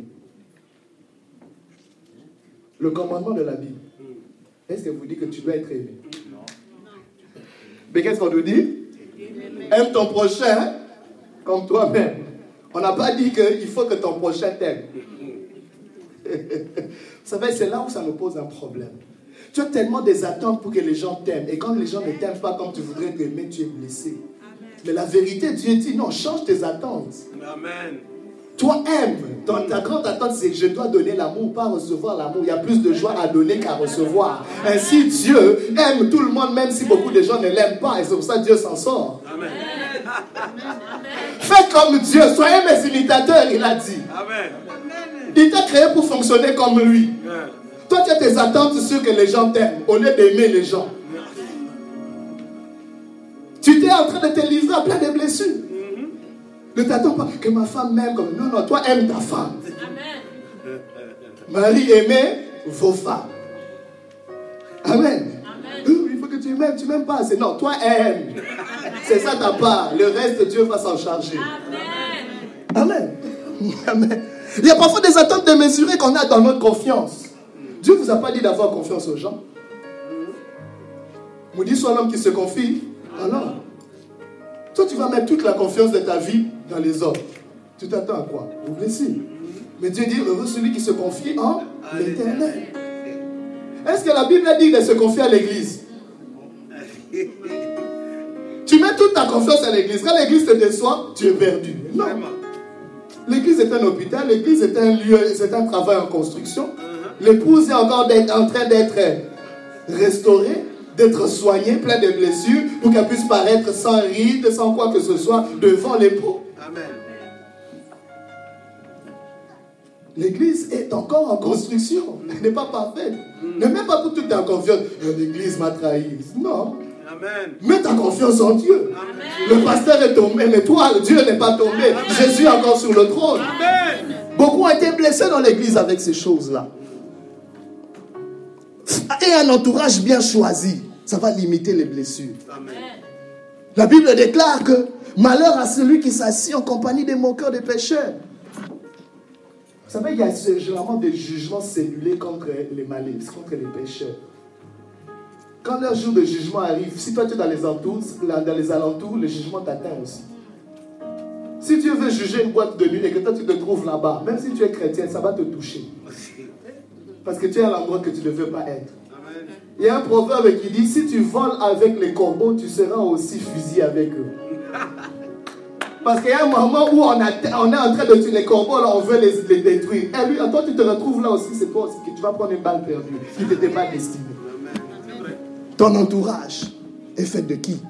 Speaker 1: Le commandement de la Bible. Est-ce que vous dit que tu dois être aimé? Non. Mais qu'est-ce qu'on nous dit? Aime ton prochain comme toi-même. On n'a pas dit qu'il faut que ton prochain t'aime. Vous savez, c'est là où ça nous pose un problème. Tu as tellement des attentes pour que les gens t'aiment. Et quand les gens ne t'aiment pas comme tu voudrais t'aimer, tu es blessé. Mais la vérité, Dieu dit, non, change tes attentes. Amen. Toi, aime. Dans ta grande attente, c'est je dois donner l'amour, pas recevoir l'amour. Il y a plus de joie à donner qu'à recevoir. Ainsi, Dieu aime tout le monde, même si beaucoup de gens ne l'aiment pas. Et c'est pour ça que Dieu s'en sort. Amen. Fais comme Dieu. Soyez mes imitateurs, il a dit. Amen. Il t'a créé pour fonctionner comme lui. Amen. Toi, tu as tes attentes sur que les gens t'aiment, au lieu d'aimer les gens. Tu t'es en train de te livrer à plein de blessures. Ne t'attends pas que ma femme m'aime comme... Non, non, toi, aime ta femme. Amen. Marie, aimez vos femmes. Amen. Amen. Oui, il faut que tu m'aimes. Tu m'aimes pas. C'est non, toi, aime. C'est ça ta part. Le reste, Dieu va s'en charger. Amen. Amen. Amen. Il y a parfois des attentes démesurées qu'on a dans notre confiance. Dieu ne vous a pas dit d'avoir confiance aux gens. Vous dites soit l'homme qui se confie à l'homme. Toi, tu vas mettre toute la confiance de ta vie dans les hommes. Tu t'attends à quoi? Vous blessez. Mais Dieu dit, heureux celui qui se confie en l'Éternel. Est-ce que la Bible a dit de se confier à l'église? Tu mets toute ta confiance à l'église. Quand l'église te déçoit, tu es perdu. Non. L'église est un hôpital, l'église est un lieu, c'est un travail en construction. L'épouse est encore en train d'être restaurée, d'être soignée, plein de blessures, pour qu'elle puisse paraître sans rides, sans quoi que ce soit, devant l'époux. Amen. L'église est encore en construction. Elle n'est pas parfaite. Mm. Ne mets pas pour toute ta confiance. L'église m'a trahi. Non. Amen. Mets ta confiance en Dieu. Amen. Le pasteur est tombé, mais toi, Dieu n'est pas tombé. Amen. Jésus est encore sur le trône. Amen. Beaucoup ont été blessés dans l'église avec ces choses-là. Et un entourage bien choisi, ça va limiter les blessures. Amen. La Bible déclare que malheur à celui qui s'assied en compagnie des moqueurs, des pécheurs. Vous savez, il y a généralement des jugements cellulés contre les malais, contre les pécheurs. Quand leur jour de jugement arrive, si toi tu es dans les alentours, dans les alentours, le jugement t'atteint aussi. Si Dieu veut juger une boîte de nuit et que toi tu te trouves là-bas, même si tu es chrétien, ça va te toucher. Parce que tu es à l'endroit que tu ne veux pas être. Amen. Il y a un proverbe qui dit, si tu voles avec les corbeaux, tu seras aussi fusillé avec eux. Parce qu'il y a un moment où on, a, on est en train de tuer les corbeaux, là on veut les, les détruire. Et lui, toi tu te retrouves là aussi, c'est toi aussi que tu vas prendre une balle perdue qui ne t'était pas destinée. Ton entourage est fait de qui?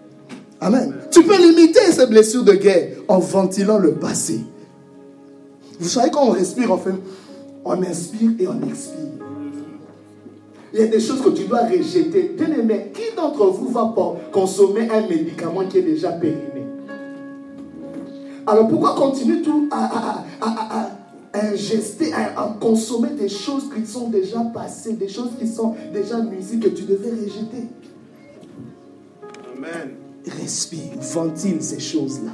Speaker 1: Amen. Tu peux limiter ces blessures de guerre en ventilant le passé. Vous savez, quand on respire, on fait, on inspire et on expire. Il y a des choses que tu dois rejeter. Bien aimé, qui d'entre vous va consommer un médicament qui est déjà périmé? Alors pourquoi continuer tout à, à, à, à, à ingester, à, à consommer des choses qui sont déjà passées, des choses qui sont déjà nuisibles que tu devais rejeter?
Speaker 2: Amen.
Speaker 1: Respire, ventile ces choses-là.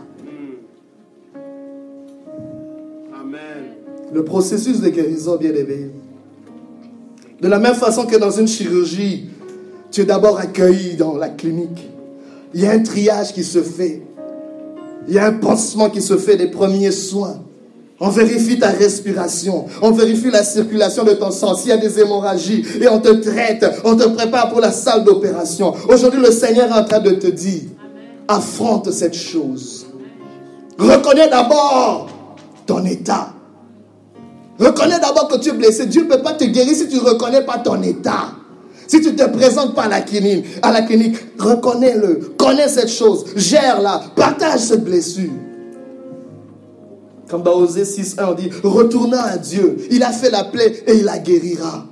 Speaker 2: Amen.
Speaker 1: Le processus de guérison, bien aimé. De la même façon que dans une chirurgie, tu es d'abord accueilli dans la clinique. Il y a un triage qui se fait. Il y a un pansement qui se fait, des premiers soins. On vérifie ta respiration. On vérifie la circulation de ton sang. S'il y a des hémorragies, et on te traite. On te prépare pour la salle d'opération. Aujourd'hui, le Seigneur est en train de te dire, affronte cette chose. Reconnais d'abord ton état. Reconnais d'abord que tu es blessé. Dieu ne peut pas te guérir si tu ne reconnais pas ton état. Si tu ne te présentes pas à la clinique, à la clinique, reconnais-le. Connais cette chose. Gère-la. Partage cette blessure. Comme dans Osée six un, on dit, retournons à Dieu. Il a fait la plaie et il la guérira.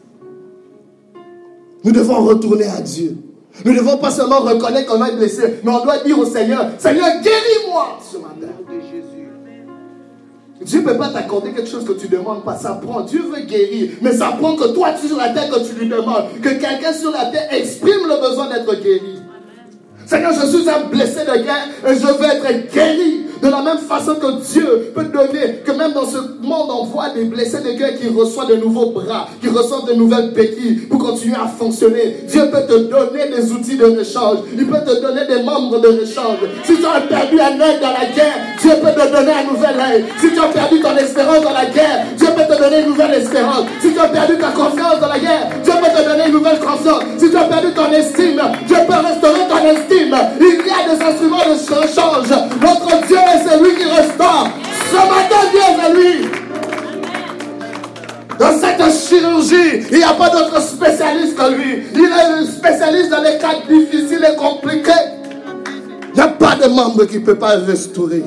Speaker 1: Nous devons retourner à Dieu. Nous ne devons pas seulement reconnaître qu'on est blessé, mais on doit dire au Seigneur, Seigneur, guéris-moi ce matin. Dieu ne peut pas t'accorder quelque chose que tu ne demandes pas. Ça prend. Dieu veut guérir. Mais ça prend que toi, tu es sur la terre, que tu lui demandes. Que quelqu'un sur la terre exprime le besoin d'être guéri. Seigneur, je suis un blessé de guerre et je veux être guéri. De la même façon que Dieu peut donner, que même dans ce monde, on voit des blessés de guerre qui reçoivent de nouveaux bras, qui reçoivent de nouvelles béquilles pour continuer à fonctionner. Dieu peut te donner des outils de rechange. Il peut te donner des membres de rechange. Si tu as perdu un œil dans la guerre, Dieu peut te donner un nouvel œil. Si tu as perdu ton espérance dans la guerre, Dieu peut te donner une nouvelle espérance. Si tu as perdu ta confiance dans la guerre, Dieu peut te donner une nouvelle confiance. Si tu as perdu ton estime, Dieu peut restaurer ton estime. Il y a des instruments de rechange. Notre Dieu, c'est lui qui restaure. Ce matin, Dieu est à lui. Dans cette chirurgie, il n'y a pas d'autre spécialiste que lui. Il est le spécialiste dans les cas difficiles et compliqués. Il n'y a pas de membre qui ne peut pas restaurer.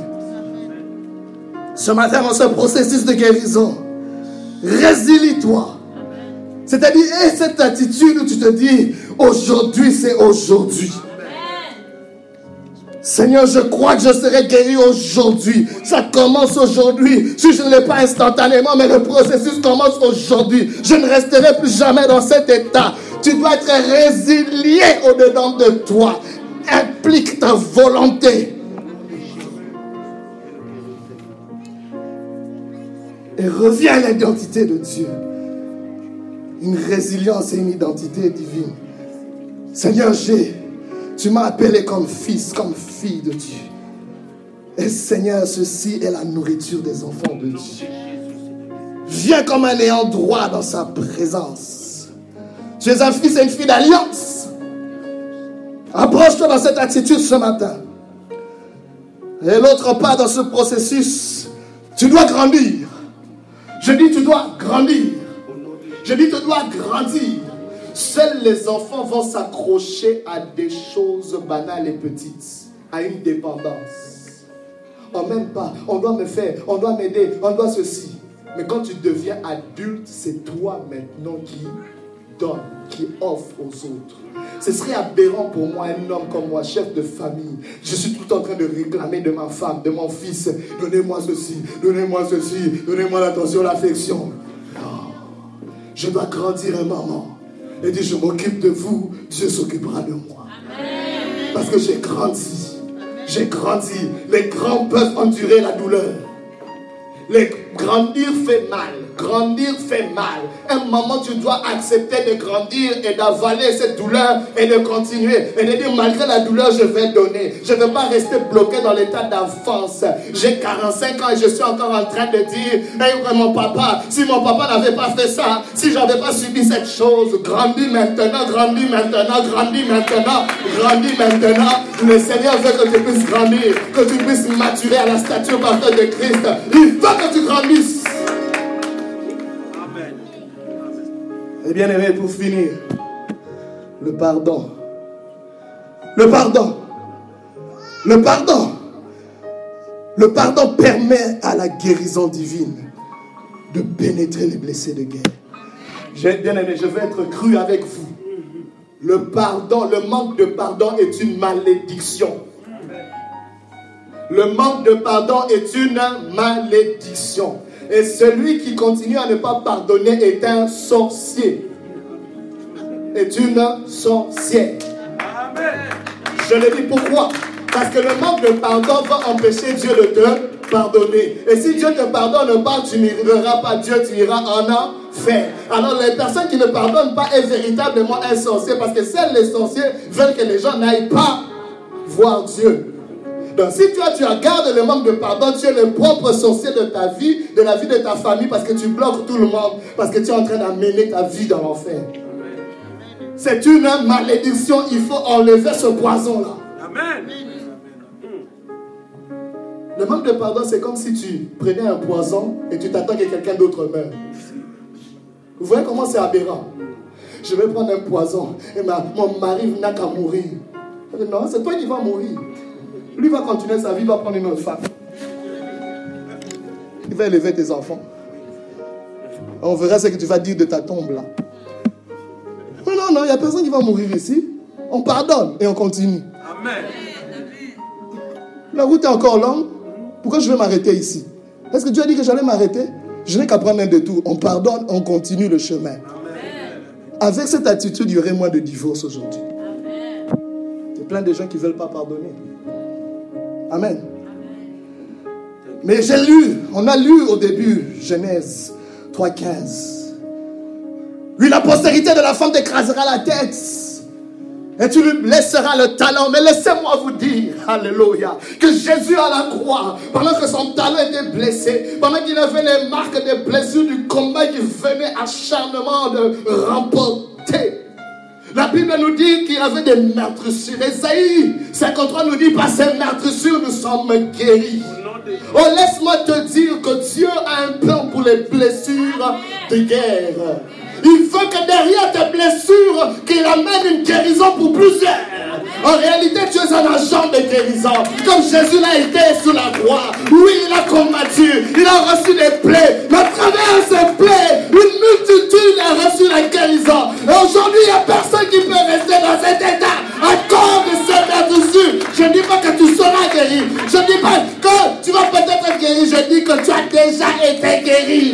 Speaker 1: Ce matin, dans ce processus de guérison, résilie-toi. C'est-à-dire, aie cette attitude où tu te dis, aujourd'hui, c'est aujourd'hui. Seigneur, je crois que je serai guéri aujourd'hui. Ça commence aujourd'hui. Si je ne l'ai pas instantanément, mais le processus commence aujourd'hui. Je ne resterai plus jamais dans cet état. Tu dois être résilié au-dedans de toi. Implique ta volonté. Et reviens à l'identité de Dieu. Une résilience et une identité divine. Seigneur, j'ai... Tu m'as appelé comme fils, comme fille de Dieu. Et Seigneur, ceci est la nourriture des enfants de Dieu. Viens comme un ayant droit dans sa présence. Tu es un fils et une fille d'alliance. Approche-toi dans cette attitude ce matin. Et l'autre part dans ce processus, tu dois grandir. Je dis tu dois grandir. Je dis tu dois grandir. Seuls les enfants vont s'accrocher à des choses banales et petites, à une dépendance. On m'aime pas, on doit me faire, on doit m'aider, on doit ceci. Mais quand tu deviens adulte, c'est toi maintenant qui donne, qui offre aux autres. Ce serait aberrant pour moi, un homme comme moi, chef de famille. Je suis tout en train de réclamer de ma femme, de mon fils. Donnez-moi ceci, donnez-moi ceci, donnez-moi l'attention, l'affection. Non, je dois grandir un moment. Et dit, je m'occupe de vous, Dieu s'occupera de moi. Amen. Parce que j'ai grandi. J'ai grandi. Les grands peuvent endurer la douleur. Les grandir fait mal. Grandir fait mal. Un moment, tu dois accepter de grandir et d'avaler cette douleur et de continuer. Et de dire, malgré la douleur, je vais donner. Je ne vais pas rester bloqué dans l'état d'enfance. J'ai quarante-cinq ans et je suis encore en train de dire, hey, mon papa, si mon papa n'avait pas fait ça, si je n'avais pas subi cette chose, grandis maintenant, grandis maintenant, grandis maintenant, grandis maintenant. Le Seigneur veut que tu puisses grandir, que tu puisses maturer à la stature parfaite de Christ. Il faut que tu grandisses. Et bien aimé, pour finir, le pardon. Le pardon. Le pardon. Le pardon permet à la guérison divine de pénétrer les blessés de guerre. J'ai bien aimé, je vais être cru avec vous. Le pardon, le manque de pardon est une malédiction. Le manque de pardon est une malédiction. Et celui qui continue à ne pas pardonner est un sorcier. Est une sorcière. Je le dis pourquoi? Parce que le manque de pardon va empêcher Dieu de te pardonner. Et si Dieu ne te pardonne pas, tu n'iras pas Dieu, tu iras en enfer. Alors les personnes qui ne pardonnent pas est véritablement un sorcier, parce que seuls les sorciers veulent que les gens n'aillent pas voir Dieu. Donc si toi tu gardes le manque de pardon, tu es le propre sorcier de ta vie, de la vie de ta famille, parce que tu bloques tout le monde, parce que tu es en train d'amener ta vie dans l'enfer. C'est une malédiction, il faut enlever ce poison-là. Amen. Le manque de pardon, c'est comme si tu prenais un poison et tu t'attends que quelqu'un d'autre meure. Vous voyez comment c'est aberrant? Je vais prendre un poison et ma, mon mari n'a qu'à mourir. Non, c'est toi qui vas mourir. Lui va continuer sa vie, il va prendre une autre femme. Il va élever tes enfants. On verra ce que tu vas dire de ta tombe là. Mais non, non, il n'y a personne qui va mourir ici. On pardonne et on continue. Amen. La route est encore longue. Pourquoi je vais m'arrêter ici? Est-ce que Dieu a dit que j'allais m'arrêter? Je n'ai qu'à prendre un détour. On pardonne, on continue le chemin. Amen. Avec cette attitude, il y aurait moins de divorces aujourd'hui. Il y a plein de gens qui ne veulent pas pardonner. Amen. Amen. Mais j'ai lu, on a lu au début, Genèse trois quinze. Oui, la postérité de la femme t'écrasera la tête. Et tu lui laisseras le talon. Mais laissez-moi vous dire, alléluia, que Jésus à la croix, pendant que son talon était blessé, pendant qu'il avait les marques des blessures du combat qui venait acharnement de remporter, la Bible nous dit qu'il y avait des meurtrissures. Esaïe cinquante-trois nous dit, par ces meurtrissures nous sommes guéris. Oh, laisse-moi te dire que Dieu a un plan pour les blessures de guerre. Il veut que derrière tes blessures, qu'il amène une guérison pour plusieurs. En réalité, tu es un agent de guérison. Comme Jésus l'a été sur la croix. Oui, il a combattu. Il a reçu des plaies. Mais à travers ces plaies, une multitude a reçu la guérison. Et aujourd'hui, il n'y a personne qui peut rester dans cet état à cause de ces meurtrissures. Je ne dis pas que tu seras guéri. Je ne dis pas que tu vas peut-être être guéri. Je dis que tu as déjà été guéri.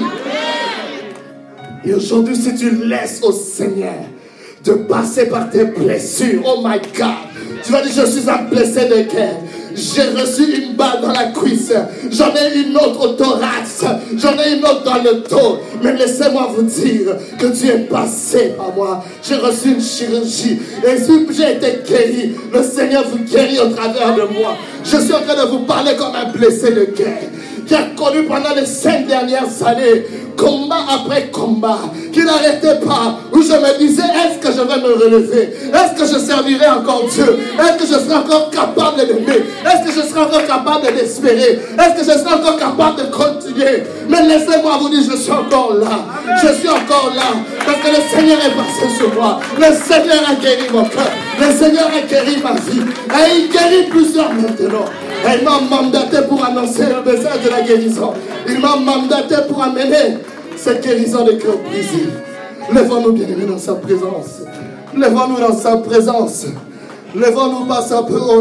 Speaker 1: Et aujourd'hui, si tu laisses au Seigneur de passer par tes blessures, oh my God, tu vas dire, je suis un blessé de guerre. J'ai reçu une balle dans la cuisse. J'en ai une autre au thorax. J'en ai une autre dans le dos. Mais laissez-moi vous dire que Dieu est passé par moi. J'ai reçu une chirurgie. Et si j'ai été guéri, le Seigneur vous guérit au travers de moi. Je suis en train de vous parler comme un blessé de guerre qui a connu pendant les cinq dernières années combat après combat, qui n'arrêtait pas, où je me disais, est-ce que je vais me relever? Est-ce que je servirai encore Dieu? Est-ce que je serai encore capable d'aimer? Est-ce que je serai encore capable d'espérer? Est-ce que je serai encore capable de continuer? Mais laissez-moi vous dire, je suis encore là. Je suis encore là. Parce que le Seigneur est passé sur moi. Le Seigneur a guéri mon cœur. Le Seigneur a guéri ma vie. Et il guérit plusieurs maintenant. Et il m'a mandaté pour annoncer le message de la guérison. Il m'a mandaté pour amener cette guérison de cœur brisé. Lèvons-nous bien aimés dans sa présence. Lèvons-nous dans sa présence. Lèvons-nous par sa présence.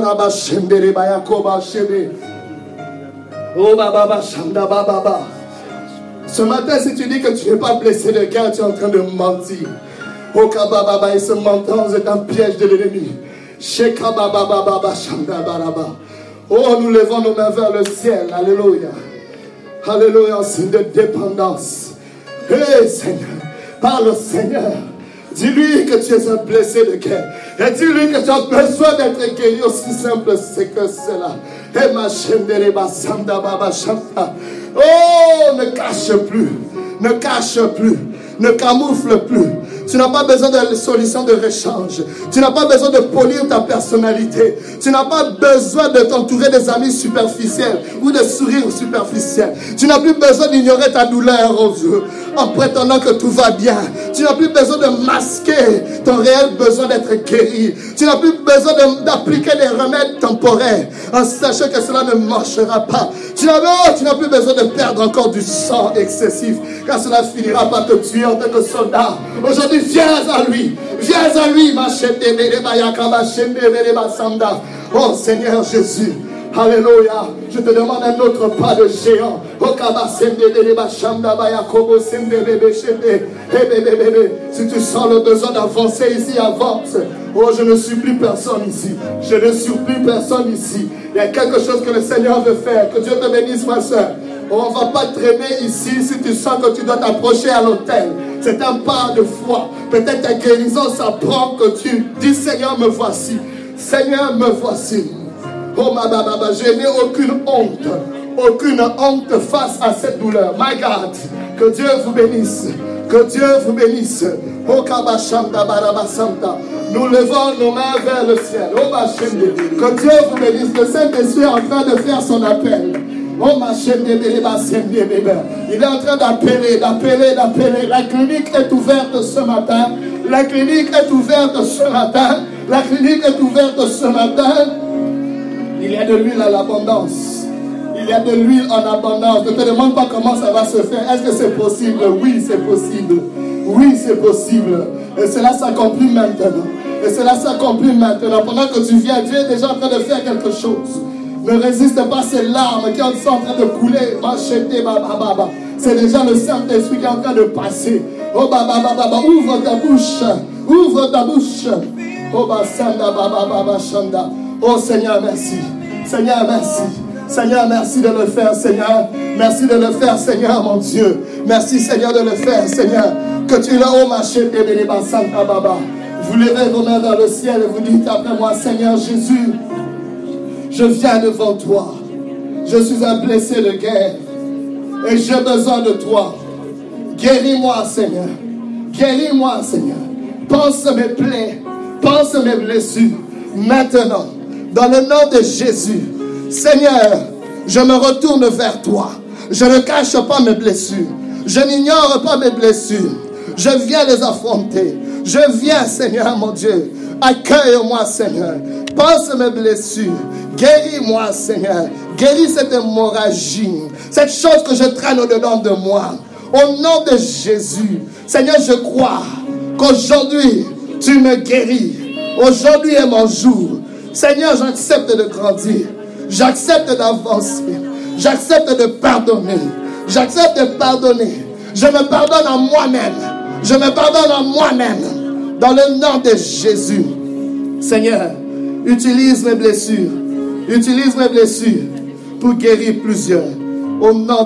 Speaker 1: Ce matin, si tu dis que tu n'es pas blessé de cœur, tu es en train de mentir. Oh, kabababa, et ce menton est un piège de l'ennemi. Oh, nous levons nos mains vers le ciel. Alléluia. Alléluia, en signe de dépendance. Hé, hey, Seigneur, parle au Seigneur. Dis-lui que tu es un blessé de cœur. Et dis-lui que tu as besoin d'être guéri, aussi simple c'est que cela. Et ma chendere basanda baba chanta. Oh, ne cache plus. Ne cache plus. Ne camoufle plus. Tu n'as pas besoin de solution de rechange. Tu n'as pas besoin de polir ta personnalité. Tu n'as pas besoin de t'entourer des amis superficiels ou de sourires superficiels. Tu n'as plus besoin d'ignorer ta douleur, oh Dieu. en prétendant que tout va bien. Tu n'as plus besoin de masquer ton réel besoin d'être guéri. Tu n'as plus besoin de, d'appliquer des remèdes temporaires en sachant que cela ne marchera pas. Tu n'as, oh, tu n'as plus besoin de perdre encore du sang excessif, car cela finira par te tuer en tant que soldat. Aujourd'hui, viens à lui. Viens à lui. Oh Seigneur Jésus. Alléluia. Je te demande un autre pas de géant. Si tu sens le besoin d'avancer ici, avance. Oh, je ne suis plus personne ici. Je ne suis plus personne ici. Il y a quelque chose que le Seigneur veut faire. Que Dieu te bénisse, ma soeur. Oh, on ne va pas traîner ici si tu sens que tu dois t'approcher à l'autel. C'est un pas de foi. Peut-être ta guérison s'apprend que tu dis, Seigneur, me voici. Seigneur, me voici. Oh ma baba, je n'ai aucune honte, aucune honte face à cette douleur. My God, que Dieu vous bénisse, que Dieu vous bénisse. Oh kabashanda barabasanta, nous levons nos mains vers le ciel. Oh bashende, que Dieu vous bénisse. Le Saint-Esprit est en train de faire son appel. Oh ma chaîne, il est en train d'appeler, d'appeler, d'appeler. La clinique est ouverte ce matin. La clinique est ouverte ce matin. La clinique est ouverte ce matin. Il y a de l'huile à l'abondance. Il y a de l'huile en abondance. Ne te demande pas comment ça va se faire. Est-ce que c'est possible? Oui, c'est possible. Oui, c'est possible. Et cela s'accomplit maintenant. Et cela s'accomplit maintenant. Pendant que tu viens, Dieu est déjà en train de faire quelque chose. Ne résiste pas à ces larmes qui sont en train de couler. C'est déjà le Saint-Esprit qui est en train de passer. Oh, baba, baba, ouvre ta bouche. Ouvre ta bouche. Oh, basanda, baba, baba, shanda. Oh, Seigneur, merci. Seigneur, merci. Seigneur, merci de le faire, Seigneur. Merci de le faire, Seigneur, mon Dieu. Merci, Seigneur, de le faire, Seigneur. Que tu l'as, oh, ma chérie, baba. Vous levez vos mains vers le ciel et vous dites après moi, Seigneur Jésus, je viens devant toi. Je suis un blessé de guerre. Et j'ai besoin de toi. Guéris-moi, Seigneur. Guéris-moi, Seigneur. Pense mes plaies. Pense mes blessures. Maintenant, dans le nom de Jésus, Seigneur, je me retourne vers toi. Je ne cache pas mes blessures. Je n'ignore pas mes blessures. Je viens les affronter. Je viens, Seigneur, mon Dieu. Accueille-moi, Seigneur. Pense mes blessures. Guéris-moi, Seigneur. Guéris cette hémorragie. Cette chose que je traîne au-dedans de moi. Au nom de Jésus. Seigneur, je crois qu'aujourd'hui, tu me guéris. Aujourd'hui est mon jour. Seigneur, j'accepte de grandir. J'accepte d'avancer. J'accepte de pardonner. J'accepte de pardonner. Je me pardonne à moi-même. Je me pardonne à moi-même. Dans le nom de Jésus. Seigneur, utilise mes blessures. Utilise mes blessures pour guérir plusieurs. Au nom